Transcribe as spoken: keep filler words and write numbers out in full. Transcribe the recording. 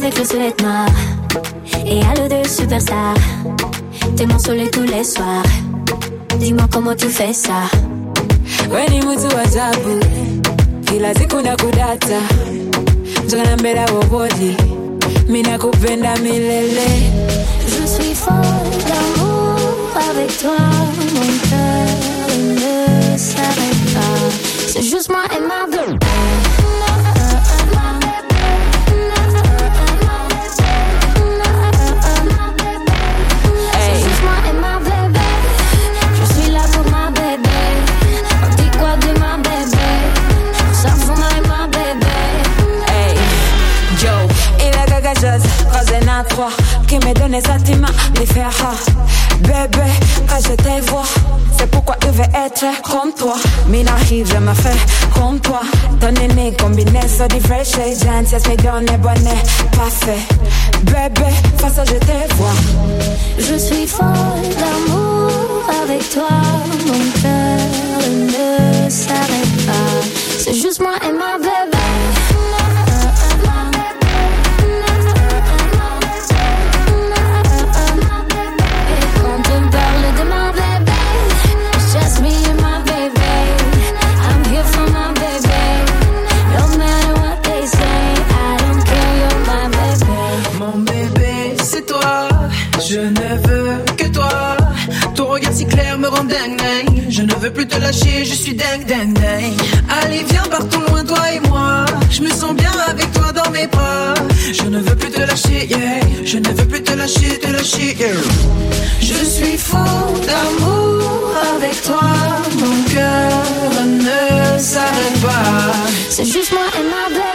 avec le sous-vêtement et halo de superstar. T'es mon soleil tous les soirs. Dis-moi comment tu fais ça. Weni mtu wa ajabu, kila siku nakudata. Njona mbele wobodi, mina kupenda milele. Je suis folle d'amour avec toi. Mon cœur ne s'arrête pas. C'est juste moi et ma vie. Qui me donne des sentiments différents. Bébé, quand je te vois, c'est pourquoi je veux être comme toi. Mina arrive, je me fais comme toi. Ton aîné combiné sur des vrais shades. Gentillesse me donne bonnet, parfait. Bébé, face je te vois. Je suis folle d'amour avec toi. Mon cœur ne s'arrête pas. C'est juste moi et ma bébé. Je ne veux que toi. Ton regard si clair me rend dingue, dingue. Je ne veux plus te lâcher, je suis dingue, dingue, dingue. Allez viens, partons loin toi et moi. Je me sens bien avec toi dans mes bras. Je ne veux plus te lâcher, yeah. Je ne veux plus te lâcher, te lâcher, yeah. Je suis fou d'amour avec toi. Mon cœur ne s'arrête pas. C'est juste moi et ma belle.